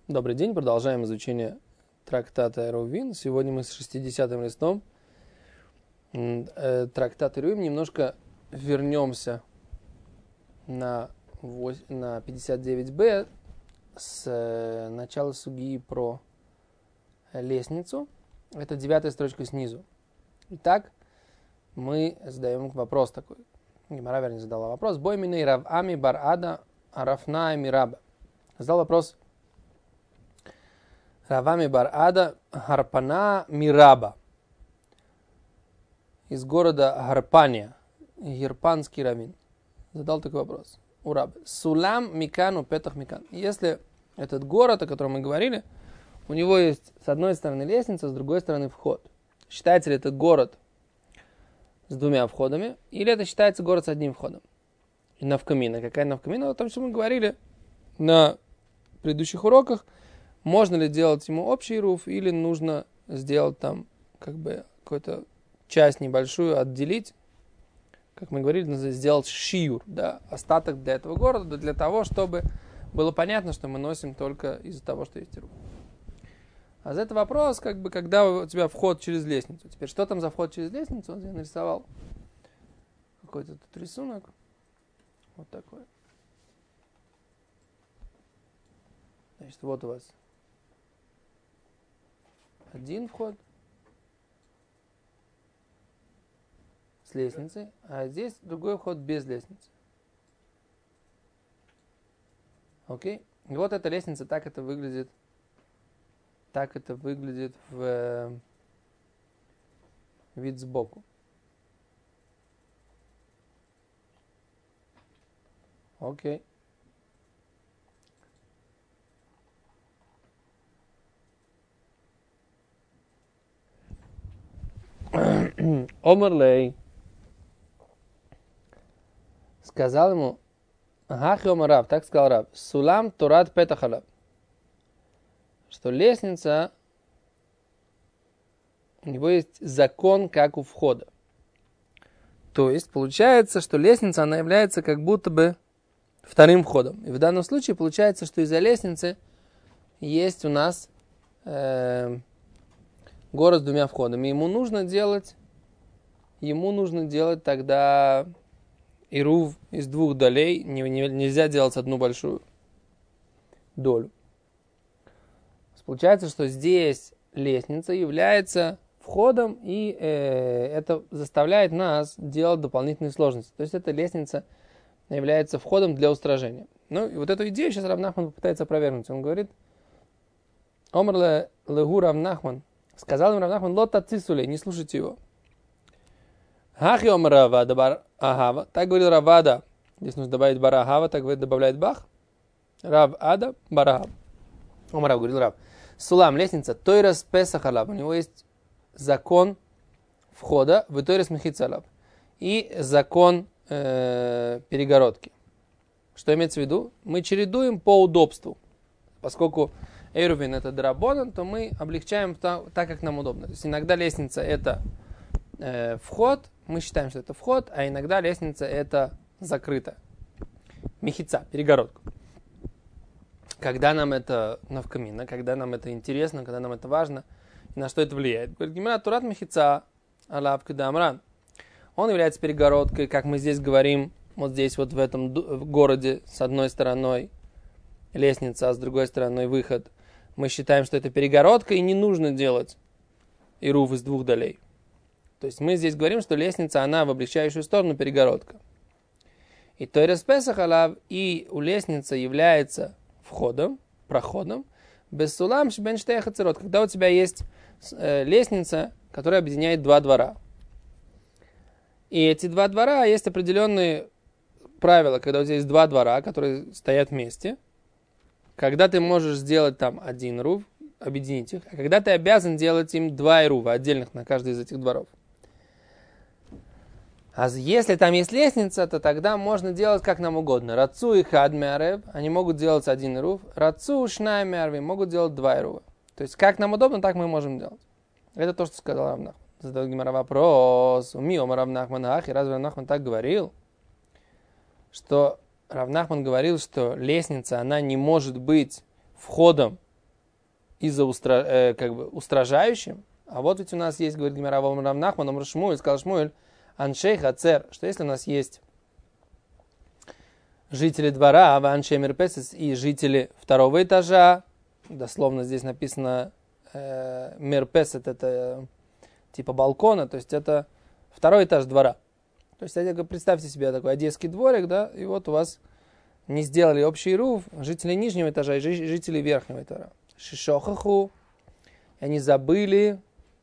Добрый день, продолжаем изучение трактата Эрувин. Сегодня мы с 60-м листом трактата Эрувин. Немножко вернемся на 59b с начала сугии про лестницу. Это 9-я строчка снизу. Итак, мы задаем вопрос такой. Гемара, вернее, задала вопрос. Бойминей Равами Бар-Ада Арафна Мираба. Задал вопрос Равами Бар-Ада Харпана Мираба. Из города Харпания. Герпанский раввин. Задал такой вопрос. У раба. Сулам Микану Петах Микан. Если этот город, о котором мы говорили, у него есть с одной стороны лестница, с другой стороны вход. Считается ли это город с двумя входами, или это считается город с одним входом? И навкамина. Какая навкамина? О том, что мы говорили на предыдущих уроках. Можно ли делать ему общий руф, или нужно сделать там какую-то часть небольшую, отделить, как мы говорили, нужно сделать шиюр, да, остаток для этого города, для того, чтобы было понятно, что мы носим только из-за того, что есть руф. А за это вопрос, когда у тебя вход через лестницу. Теперь, что там за вход через лестницу? Вот я нарисовал какой-то тут рисунок. Вот такой. Значит, вот у вас один вход с лестницей, а здесь другой вход без лестницы. Окей? И вот эта лестница, так это выглядит в вид сбоку. Окей. Омерлей сказал ему, Ахи Омарав, так сказал раб, Сулам Турат Петахалаб, что лестница, у него есть закон, как у входа. То есть, получается, что лестница, она является как будто бы вторым входом. И в данном случае получается, что из-за лестницы есть у нас город с двумя входами. Ему нужно делать тогда ирув из двух долей. Нельзя делать одну большую долю. Получается, что здесь лестница является входом, и это заставляет нас делать дополнительные сложности. То есть эта лестница является входом для устражения. Ну и вот эту идею сейчас Рав Нахман попытается опровергнуть. Он говорит, Омр легу Рав Нахман. Сказал им Рав Нахман, лота цисулей, не слушайте его. Хахи омр Равада бар Ахава. Так говорил Равада. Здесь нужно добавить бар Ахава, так добавляет Бах. Рав Ада бар Ахава. Омр Рав, говорил Рав. Сулам, лестница, тойрас песах алаб. У него есть закон входа в тойрас мехица алаб. И закон перегородки. Что имеется в виду? Мы чередуем по удобству. Поскольку Эрувин это драбонан, то мы облегчаем так, как нам удобно. То есть иногда лестница это вход, мы считаем, что это вход, а иногда лестница это закрыто. Мехица, перегородка. Когда нам это навкамина, когда нам это интересно, когда нам это важно, и на что это влияет. Говорит, Гемара Турат мехица алав кедамран. Он является перегородкой, как мы здесь говорим, вот здесь вот в этом городе с одной стороной лестница, а с другой стороной выход. Мы считаем, что это перегородка, и не нужно делать ирув из двух долей. То есть мы здесь говорим, что лестница, она в облегчающую сторону перегородка. И тойрес песах алав, и у лестницы является входом, проходом, без сулам шбен штех ацерот, когда у тебя есть лестница, которая объединяет два двора. И эти два двора, есть определенные правила, когда у тебя есть два двора, которые стоят вместе, когда ты можешь сделать там один ирув, объединить их, а когда ты обязан делать им два ирува, отдельных на каждый из этих дворов. А если там есть лестница, то тогда можно делать как нам угодно. Рацу и хадмярев, они могут делать один ирув. Рацу шнаймярви, могут делать два ирува. То есть как нам удобно, так мы можем делать. Это то, что сказал Рав Нахман. Задает Гемара вопрос. Умиом Рав Нахман ахи. Разве Рав Нахман так говорил? Что Рав Нахман говорил, что лестница, она не может быть входом устражающим. А вот ведь у нас есть, говорит Гемара, Рав Нахман, Омар Шмуэль, сказал Шмуэль, Аншей Хацер, что если у нас есть жители двора, Аншей Мерпесес и жители второго этажа, дословно здесь написано Мерпесет, это типа балкона, то есть это второй этаж двора. То есть представьте себе такой одесский дворик, да, и вот у вас не сделали общий руф жители нижнего этажа и жители верхнего этажа. Шишохаху, они забыли,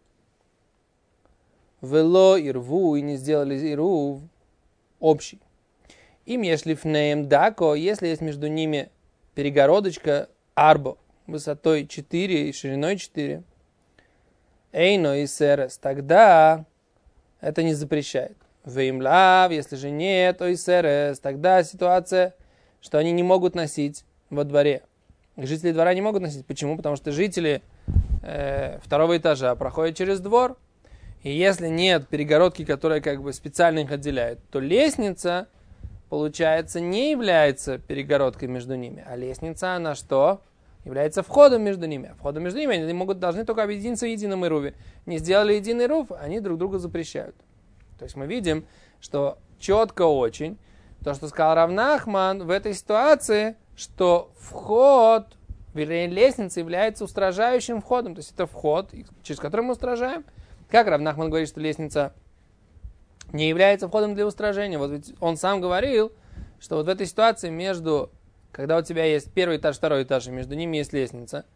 вело ирву, и не сделали ирву общий. Им ешлифнеем дако, если есть между ними перегородочка арбо, высотой 4 и шириной 4, эйно и серес, тогда это не запрещает. Веймлав, если же нет, то и серес, тогда ситуация, что они не могут носить во дворе. Жители двора не могут носить. Почему? Потому что жители второго этажа проходят через двор, и если нет перегородки, которая как бы специально их отделяет, то лестница, получается, не является перегородкой между ними, а лестница, она что? Является входом между ними. А входом между ними они должны только объединиться в едином ируве. Не сделали единый ирув, они друг друга запрещают. То есть мы видим, что четко очень, то, что сказал Рав Нахман в этой ситуации, что вход, вернее, лестница является устражающим входом. То есть это вход, через который мы устражаем. Как Рав Нахман говорит, что лестница не является входом для устражения? Вот ведь он сам говорил, что вот в этой ситуации когда у тебя есть первый этаж, второй этаж, и между ними есть лестница,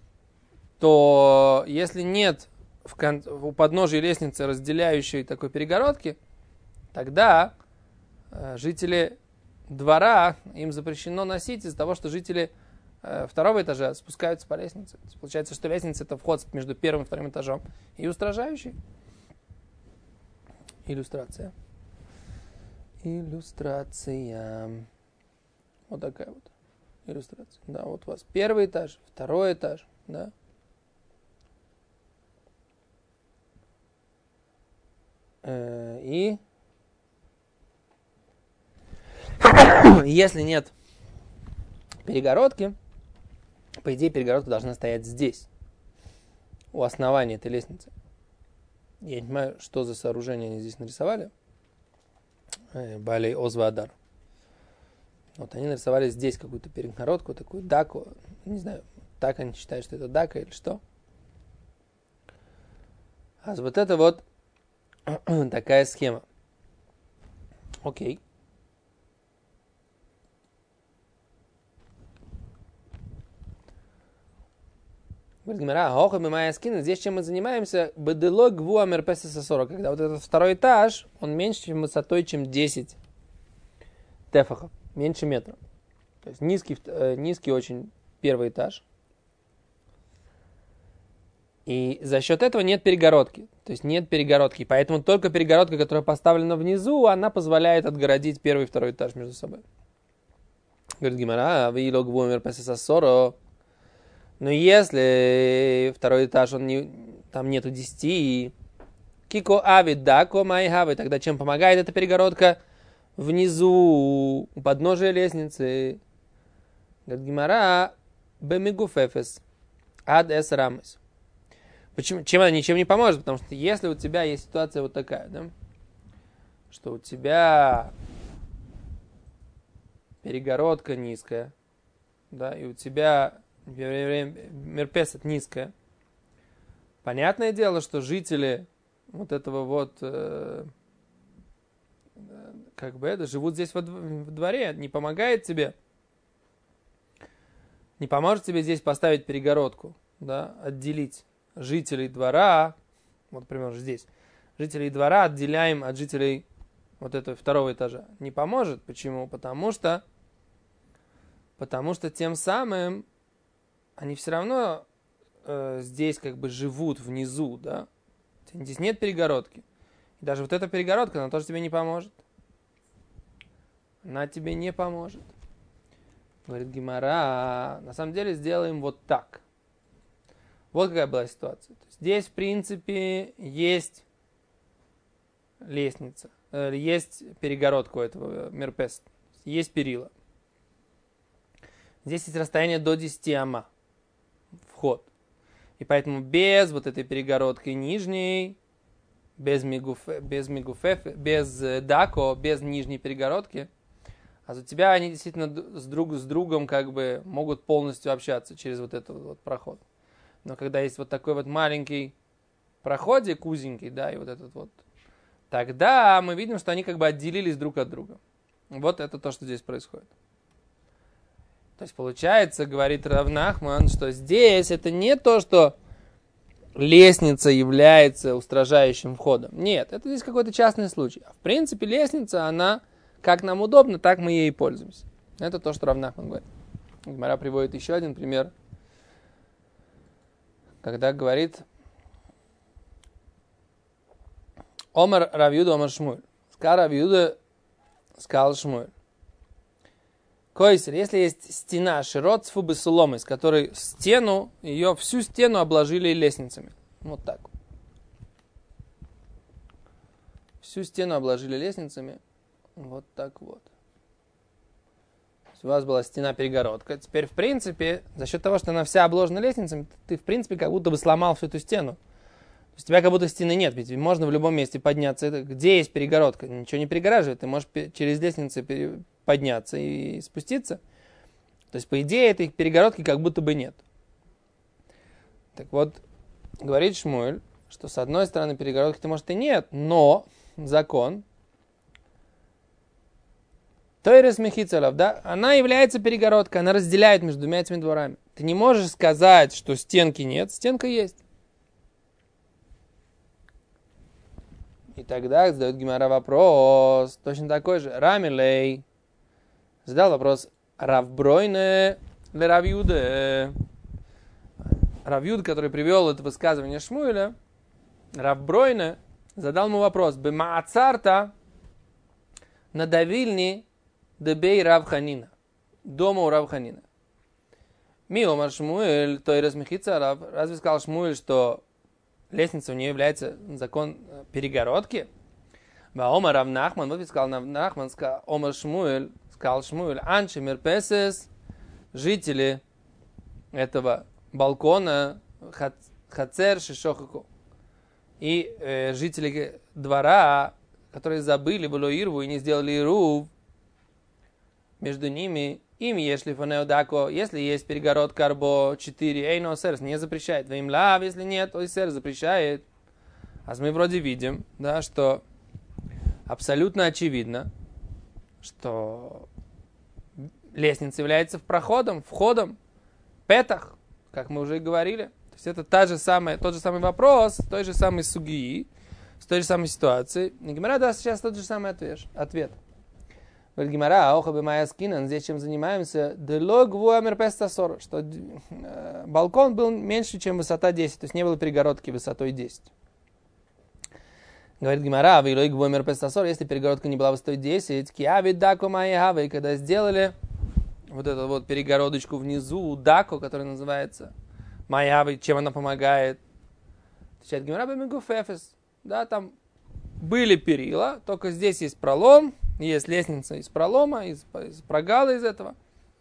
то если нет у подножия лестницы разделяющей такой перегородки, тогда жители двора, им запрещено носить из-за того, что жители второго этажа спускаются по лестнице. То есть получается, что лестница — это вход между первым и вторым этажом и устражающий. Иллюстрация. Вот такая вот иллюстрация. Да, вот у вас первый этаж, второй этаж, да. И если нет перегородки, по идее, перегородка должна стоять здесь, у основания этой лестницы. Я не понимаю, что за сооружение они здесь нарисовали. Балей Озвадар. Вот они нарисовали здесь какую-то перегородку, такую даку. Не знаю, так они считают, что это дака или что. А вот это вот такая схема. Окей. Говорит Гемара, хохо мы моя скина. Здесь чем мы занимаемся? Бедело гвуа мерпесиса 40. Когда вот этот второй этаж, он меньше, чем высотой, чем 10 тефахов. Меньше метра. То есть низкий очень первый этаж. И за счет этого нет перегородки. То есть нет перегородки. Поэтому только перегородка, которая поставлена внизу, она позволяет отгородить первый и второй этаж между собой. Говорит Гемара, веило гвуа мерпесиса 40. Но если второй этаж, там нету 10, кико авид дако майхавы, тогда чем помогает эта перегородка? Внизу, у подножия лестницы. Говорит Гемара, бемигуфефес, ад эс рамес. Чем она ничем не поможет? Потому что если у тебя есть ситуация вот такая, да, что у тебя перегородка низкая, да, и у тебя мерпесет низкая. Понятное дело, что жители вот этого вот живут здесь во дворе, не помогает тебе, не поможет тебе здесь поставить перегородку, да, отделить жителей двора, вот, например, здесь, жителей двора отделяем от жителей вот этого второго этажа. Не поможет. Почему? Потому что тем самым они все равно здесь как бы живут внизу, да. Здесь нет перегородки. И даже вот эта перегородка, она тоже тебе не поможет. Она тебе не поможет. Говорит Гемара, на самом деле сделаем вот так. Вот какая была ситуация. То есть здесь, в принципе, есть лестница, есть перегородка у этого мерпеса, есть перила. Здесь есть расстояние до 10 ама. Вход. И поэтому без вот этой перегородки нижней, без дако, без нижней перегородки, а у тебя они действительно с другом как бы могут полностью общаться через вот этот вот проход. Но когда есть вот такой вот маленький проходик, узенький, да, и вот этот вот, тогда мы видим, что они как бы отделились друг от друга. Вот это то, что здесь происходит. То есть получается, говорит Рав Нахман, что здесь это не то, что лестница является устражающим входом. Нет, это здесь какой-то частный случай. В принципе, лестница, она как нам удобно, так мы ей и пользуемся. Это то, что Рав Нахман говорит. Гемара приводит еще один пример, когда говорит Омар Рав Юда, Омар Шмуэль. Сказал Рав Юда, сказал Шмуэль. Койсер, если есть стена широт с фубесуломы, с которой стену, всю стену обложили лестницами. Вот так. Всю стену обложили лестницами. Вот так вот. У вас была стена-перегородка. Теперь, в принципе, за счет того, что она вся обложена лестницами, ты, в принципе, как будто бы сломал всю эту стену. То есть у тебя как будто стены нет, ведь можно в любом месте подняться. Где есть перегородка? Ничего не перегораживает. Ты можешь через лестницу подняться и спуститься. То есть, по идее, этой перегородки как будто бы нет. Так вот, говорит Шмуэль, что с одной стороны перегородки-то, может, и нет, но закон Тойрес Мехицелов, да, она является перегородкой, она разделяет между двумя этими дворами. Ты не можешь сказать, что стенки нет, стенка есть. И тогда задает Гемара вопрос, точно такой же. Рамилей задал вопрос Равбройне ле Равьюде. Равьюд, который привел это высказывание Шмуэля, Равбройне задал ему вопрос. Бемаацарта надавильни дебей Равханина. Дома у Равханина. Миомар Шмуэль, то и размехится Рав. Разве сказал Шмуэль, что лестница у нее является закон перегородки? Омар Рав Нахман, вот сказал Нахман, сказал Омар Шмуэль, сказал Шмуэль, Анши Мерпесес, жители этого балкона, Хацер Шишохаку, и жители двора, которые забыли Булоирву и не сделали Ирув, между ними им если фонеодако, если есть перегородка арбо 4, эйно серс не запрещает. Вим лав, если нет, ой серс запрещает. А мы вроде видим, да, что абсолютно очевидно, что лестница является входом, петах, как мы уже и говорили. То есть это тот же самый вопрос, той же самой сугии, с той же самой ситуацией. И Гемара даст сейчас тот же самый ответ. Говорит Гемара, охо бы моя скина, здесь чем занимаемся, что балкон был меньше, чем высота 10, то есть не было перегородки высотой 10. Говорит Гемара, если перегородка не была высотой 10, когда сделали вот эту вот перегородочку внизу, дако, которая называется майявы, чем она помогает. Отвечает Гемара, да, там были перила, только здесь есть пролом, есть лестница из пролома, из прогала из этого.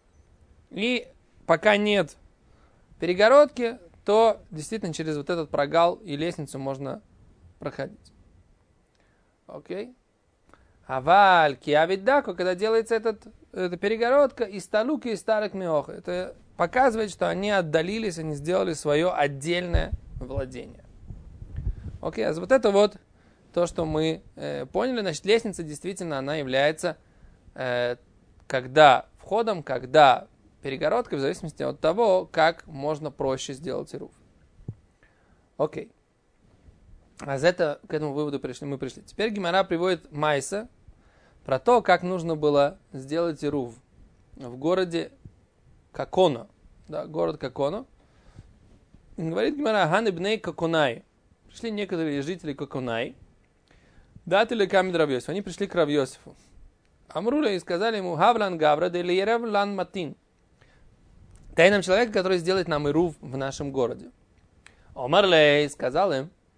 И пока нет перегородки, то действительно через вот этот прогал и лестницу можно проходить. Окей? Аваль, киавиддако, когда делается эта перегородка, и сталуки, и старых миоха. Это показывает, что они отдалились, они сделали свое отдельное владение. Окей, а вот это вот то, что мы поняли, значит, лестница действительно, она является когда входом, когда перегородкой, в зависимости от того, как можно проще сделать ирув. Окей. А к этому выводу мы пришли. Теперь Гемара приводит Майса про то, как нужно было сделать ирув в городе Каконо. Да, город Каконо. Говорит Гемара, Ганы бней Каконай. Пришли некоторые жители Каконай. Датили камень Рав Йосифу. Они пришли к Рав Йосифу. Амруля и сказали ему, Гавлан Гавра, де лиерев лан матин. Дай нам человека, который сделает нам ирув в нашем городе. Омарлей сказал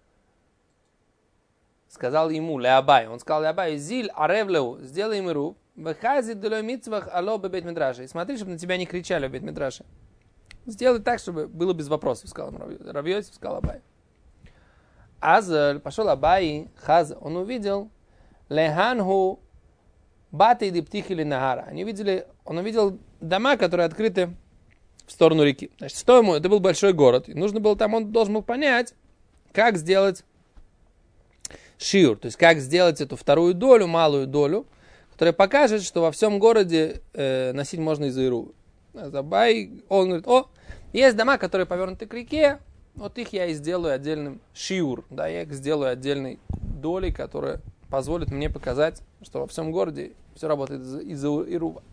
ему Леабай. Он сказал Леабай, Зиль аревлеу, сделай им ирув. Вехази делой митцвах ало бебет мидраше. И смотри, чтобы на тебя не кричали в бет мидраше. сделай так, чтобы было без вопросов, сказал Рав Йосиф, сказал Абай. Азаль, пошел Абай, Хаз, он увидел, леханху баты и птихили нагара. Он увидел дома, которые открыты в сторону реки. Значит, что ему? Это был большой город. И нужно было там, он должен был понять, как сделать шиур, то есть как сделать эту вторую долю, малую долю, которая покажет, что во всем городе носить можно из Иру. Забай, он говорит, есть дома, которые повернуты к реке, вот их я и сделаю отдельным шиур, да, я их сделаю отдельной долей, которая позволит мне показать, что во всем городе все работает из Ирува.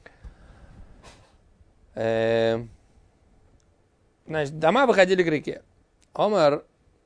Значит, дома выходили к реке. Омар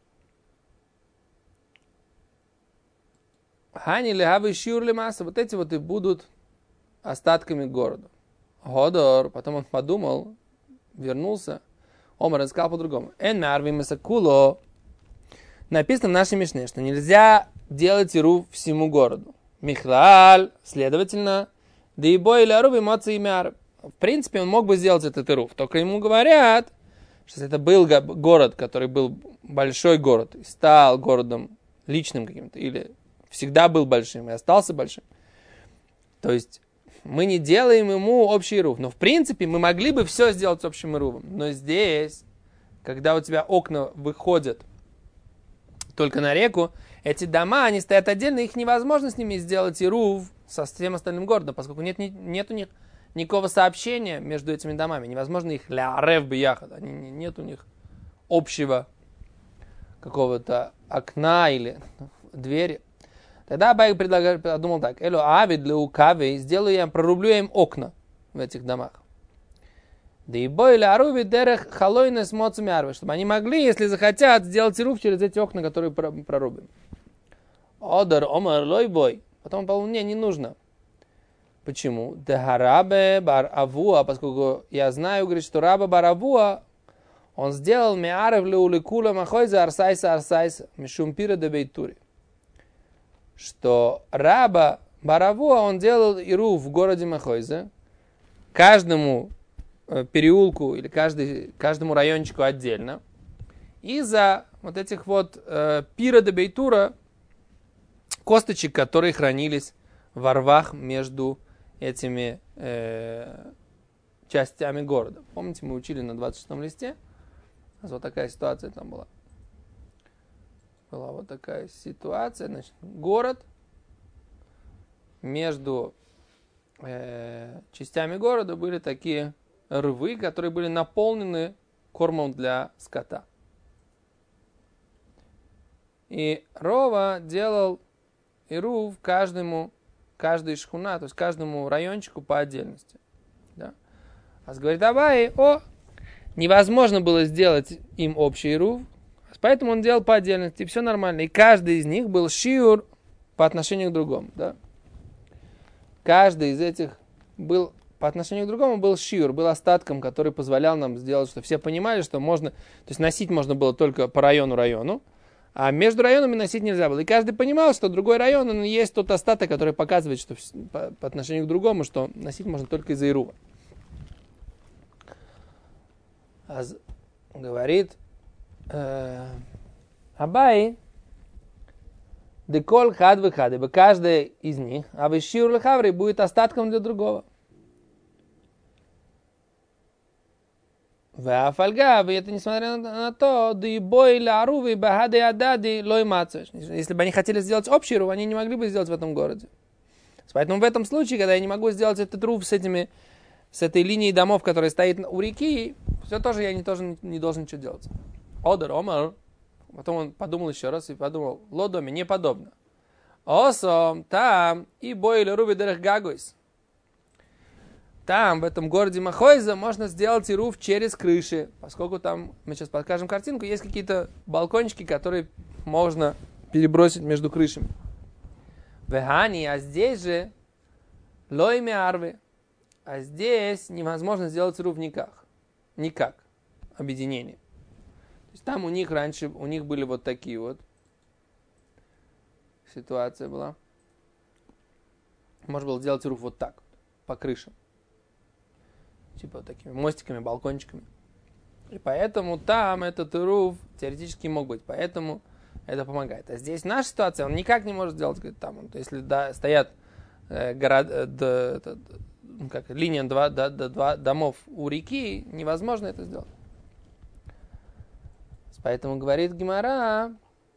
Хани лехавы шиур лемаса, вот эти вот и будут остатками города. Годор, потом он подумал, вернулся, Омар сказал по-другому. Написано в нашей Мишне, что нельзя делать иру всему городу. Михлаль, следовательно, да и бой или аруб эмоции мяр. В принципе, он мог бы сделать этот ирув, только ему говорят, что это был город, который был большой город, и стал городом личным каким-то, или всегда был большим и остался большим. То есть мы не делаем ему общий ирув. Но в принципе мы могли бы все сделать с общим ирувом. Но здесь, когда у тебя окна выходят только на реку, эти дома, они стоят отдельно, их невозможно с ними сделать ирув со всем остальным городом, поскольку нет у них никакого сообщения между этими домами. Невозможно их ля-рев бияхад. Нет у них общего какого-то окна или двери. Тогда Абай подумал так. Эло авид леу кавей, прорублю я им окна в этих домах. Да и бой ля аруви дерех халойна с моцами арвы, чтобы они могли, если захотят, сделать ирув через эти окна, которые прорубим. Одар омар лой бой. Потом он подумал, не нужно. Почему? Дехарабе бар авуа, поскольку я знаю, говорит, что раба бар авуа, он сделал меарев леу лекула махойза арсайса мишумпира де бейтури. Что раба Баравуа, он делал иру в городе Махойзе, каждому переулку или каждому райончику отдельно. И за вот этих вот пира де бейтура косточек, которые хранились во рвах между этими частями города. Помните, мы учили на 26-м листе? Вот такая ситуация там была. Была вот такая ситуация. Значит, город, между частями города были такие рвы, которые были наполнены кормом для скота. И Рова делал ирув каждой шхуна, то есть каждому райончику по отдельности. Да? А говорит Абай, невозможно было сделать им общий ирув, поэтому он делал по отдельности, и все нормально. И каждый из них был шиур по отношению к другому. Да? Каждый из этих был по отношению к другому был шиур, был остатком, который позволял нам сделать, что все понимали, что можно, то есть носить можно было только по району, а между районами носить нельзя было. И каждый понимал, что другой район, он есть тот остаток, который показывает, что по отношению к другому, что носить можно только из-за ирува. Говорит Абай, деколь хад выхад, ибо каждый из них, а вышиур лехаври будет остатком для другого. Вафальга, это несмотря на то, да и бой ля арувы бахады адади лой мацеш. Если бы они хотели сделать общий рув, они не могли бы сделать в этом городе. Поэтому в этом случае, когда я не могу сделать этот рув с этой линией домов, которая стоит у реки, все тоже я не должен ничего делать. Одер омар. Потом он подумал еще раз и подумал, лодоме, не подобно. Осом, там, и бой ля руви дерех гагойс. Там, в этом городе Махойза, можно сделать ирув через крыши, поскольку там, мы сейчас покажем картинку, есть какие-то балкончики, которые можно перебросить между крышами. Вехани, а здесь же лойме арвы, а здесь невозможно сделать ирув никак, объединение. То есть там у них раньше, были вот такие вот, ситуация была. Можно было сделать ирув вот так, по крышам. Типа вот такими мостиками, балкончиками. И поэтому там этот ирув теоретически мог быть. Поэтому это помогает. А здесь наша ситуация, он никак не может сделать, говорит, там, если стоят линия два домов у реки, невозможно это сделать. Поэтому говорит Гемара,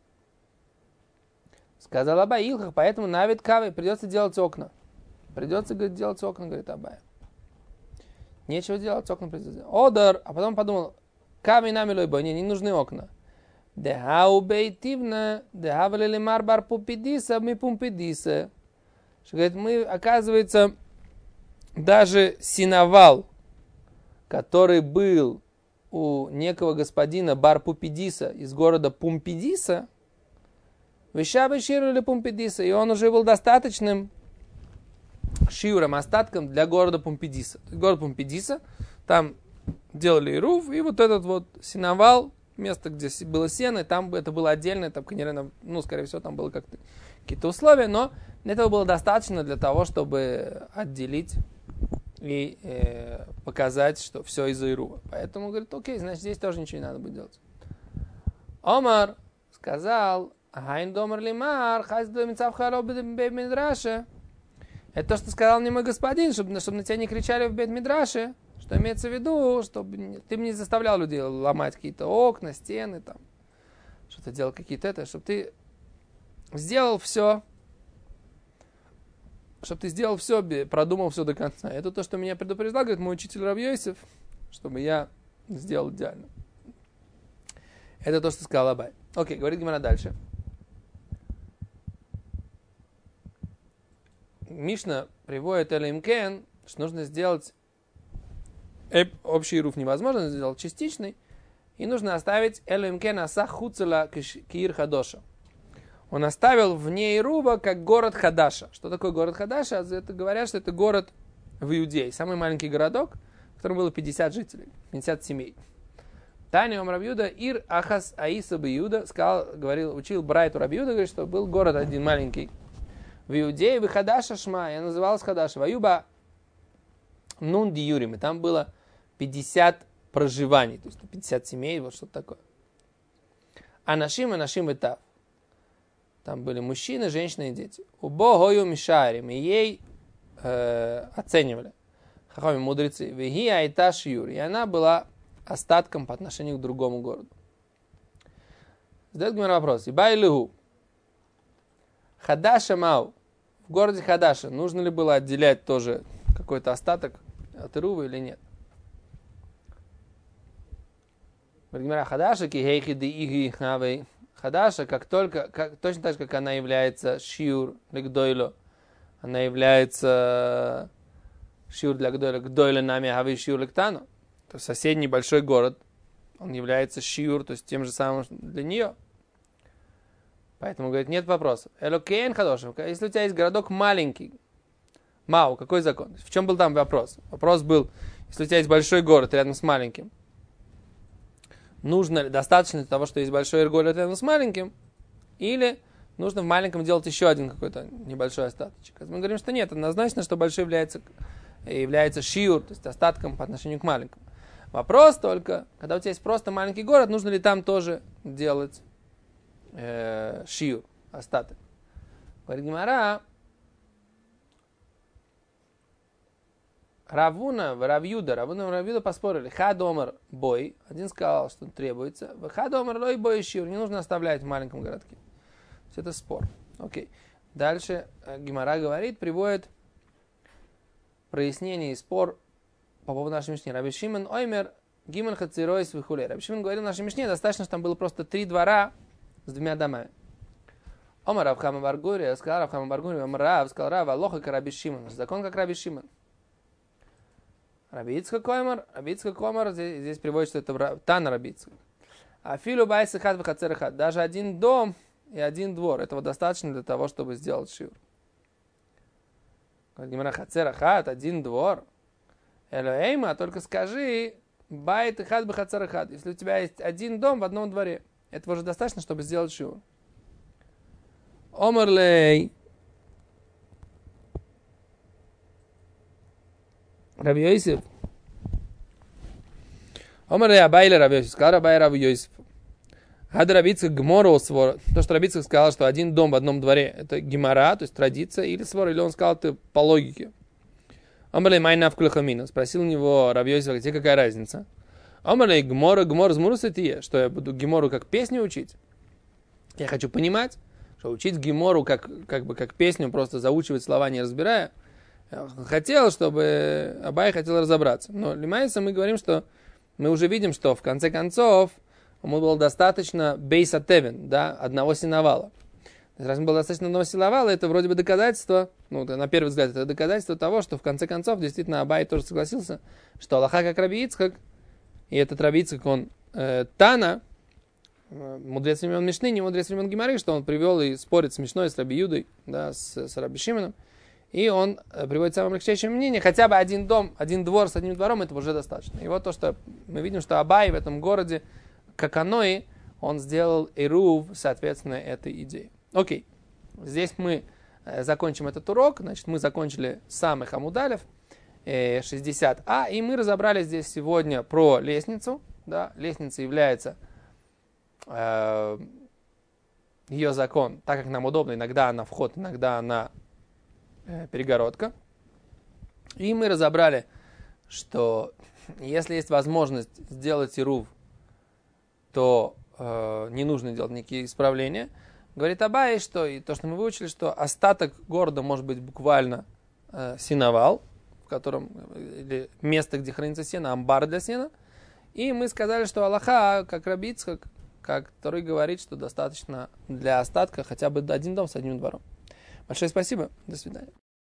сказал Абай Илхах, поэтому навид кавы придется делать окна. Придется, говорит, делать окна, говорит Абай. Нечего делать, окна придется делать. Одар, а потом подумал, кавы нами лойбо, не нужны окна. Дехау бейтивна, дехавали лимар бар пупидиса, мы пумпидиса. Что, говорит, мы, оказывается, даже сеновал, который был у некого господина бар Пупидиса из города Пумпидиса, вещабы ширили Пумпидиса, и он уже был достаточным шиуром, остатком для города Пумпидиса. Город Пумпидиса, там делали ирув, и вот этот вот сеновал, место, где было сено, там это было отдельно, там, скорее всего, там было как-то какие-то условия, но этого было достаточно для того, чтобы отделить и показать, что все из-за ирува. Поэтому, говорит, окей, значит, здесь тоже ничего не надо будет делать. Омар сказал, Хайн домар лимар, хаздо мицав хароб бейт-мидраше. Это то, что сказал мне мой господин, чтобы на тебя не кричали в бейт-мидраше. Что имеется в виду, чтобы ты не заставлял людей ломать какие-то окна, стены, там, что-то делать какие-то чтобы ты сделал все, продумал все до конца. Это то, что меня предупреждал, говорит, мой учитель Рав Йосеф, чтобы я сделал идеально. Это то, что сказал Абай. Окей, говорит Гемара дальше. Мишна приводит элеймкен, что нужно сделать общий ируф невозможно, сделать частичный, и нужно оставить элеймкен асах хуцела киир хадоша. Он оставил вне Ируба как город Хадаша. Что такое город Хадаша? Это говорят, что это город в Иудее. Самый маленький городок, в котором было 50 жителей, 50 семей. Таня Ом Рабьюда Ир Ахас Аиса Бьюда учил Брайту Рабьюда, говорит, что был город один маленький в Иудее, в Хадаша Шма, я называлась Хадаша, Ваюба Нун Диюрим, и там было 50 проживаний, то есть 50 семей, вот что-то такое. Анашим и Тав. Там были мужчины, женщины и дети. Убо гою мишарим, и ей оценивали. Хахами мудрецы. Веги айта шиюр, и она была остатком по отношению к другому городу. Задает Гемара вопрос. Ибай лигу. Хадаша мау. В городе Хадаша нужно ли было отделять тоже какой-то остаток от Ирува или нет? Гемара Хадаша ки хейхи ди иги хавей. Хадаша, точно так же, как она является шиур для гдойло, она является шиур для гдойло, гдойло нами хави шиур лектану. То есть соседний большой город, он является шиур, то есть тем же самым для нее. Поэтому, говорит, нет вопросов. Элокейн хадоша, если у тебя есть городок маленький, мау, какой закон? В чем был там вопрос? Вопрос был, если у тебя есть большой город рядом с маленьким, нужно ли, достаточно для того, что есть большой город рядом с маленьким, или нужно в маленьком делать еще один какой-то небольшой остаточек. Мы говорим, что нет, однозначно, что большой является шиур, то есть остатком по отношению к маленькому. Вопрос только, когда у тебя есть просто маленький город, нужно ли там тоже делать шиур, остаток. Говорит Гемара, Равуна, Равьюда поспорили. Хадомар бой. Один сказал, что требуется. Хадомар лой бой шиур. Не нужно оставлять в маленьком городке. Это спор. Окей. Дальше Гемара говорит, приводит прояснение и спор по поводу нашей Мишни. Раби Шимон оймер гимон хациройс вихулей. Раби Шимон говорил в нашей Мишне, достаточно, что там было просто 3 двора с 2 домами. Омар Равхама Баргури, сказал Равхама Баргури, Омар Рав, сказал Рав, Алоха как Раби Шимон. Закон как Раби Шимон. Раби Ицхак Омар, здесь приводит, что это Тана Раби Ицхак. А филу байсы хат вхацер хат. Даже один дом и один двор. Этого достаточно для того, чтобы сделать шиур. Гемара хацер хат, один двор. Элоэйма, только скажи, байт и хат бхацер хат. Если у тебя есть один дом в одном дворе, этого уже достаточно, чтобы сделать шиур. Омарлей. Раби Йосеф Омар Абайле Рав Йосиф, сказал Абай Рав Йосиф. Ада Рабицкак Гмору свор. То, что Рабицкак сказал, что один дом в одном дворе, это гемора, то есть традиция, или свор, или он сказал это по логике. Омарлей майна вклюхамина. Спросил у него Рав Йосиф, тебе какая разница? Омарлей Гмора змурусатие, что я буду гемору как песню учить? Я хочу понимать, что учить гемору как песню, просто заучивать слова не разбирая. Хотел, чтобы Абай хотел разобраться. Но лимайса мы говорим, что мы уже видим, что в конце концов ему было достаточно бейса тевен, да, одного сеновала. Раз ему было достаточно одного сеновала, это вроде бы доказательство, ну, на первый взгляд, это доказательство того, что в конце концов действительно Абай тоже согласился, что Аллаха как Раби Ицхак, и этот Раби Ицхак, он Тана, мудрец времен Мишны, не мудрец времен Гемары, что он привел и спорит с Мишной, с Раби Юдой, да, с Раби Шимоном, и он приводит самое облегчающее мнение, хотя бы один дом, один двор с одним двором, это уже достаточно. И вот то, что мы видим, что Абай в этом городе, как оно и, он сделал эрув, соответственно, этой идее. Окей, здесь мы закончим этот урок, значит, мы закончили самых амудалев, 60а, и мы разобрали здесь сегодня про лестницу, да, лестница является, ее закон, так как нам удобно, иногда она вход, иногда она перегородка, и мы разобрали, что если есть возможность сделать эрув, то не нужно делать никакие исправления. Говорит Абай, что и то, что мы выучили, что остаток города может быть буквально сеновал, в котором, или место, где хранится сено, амбар для сена. И мы сказали, что Аллаха, как Раби Ицхак, который говорит, что достаточно для остатка хотя бы один дом с одним двором. Большое спасибо. До свидания.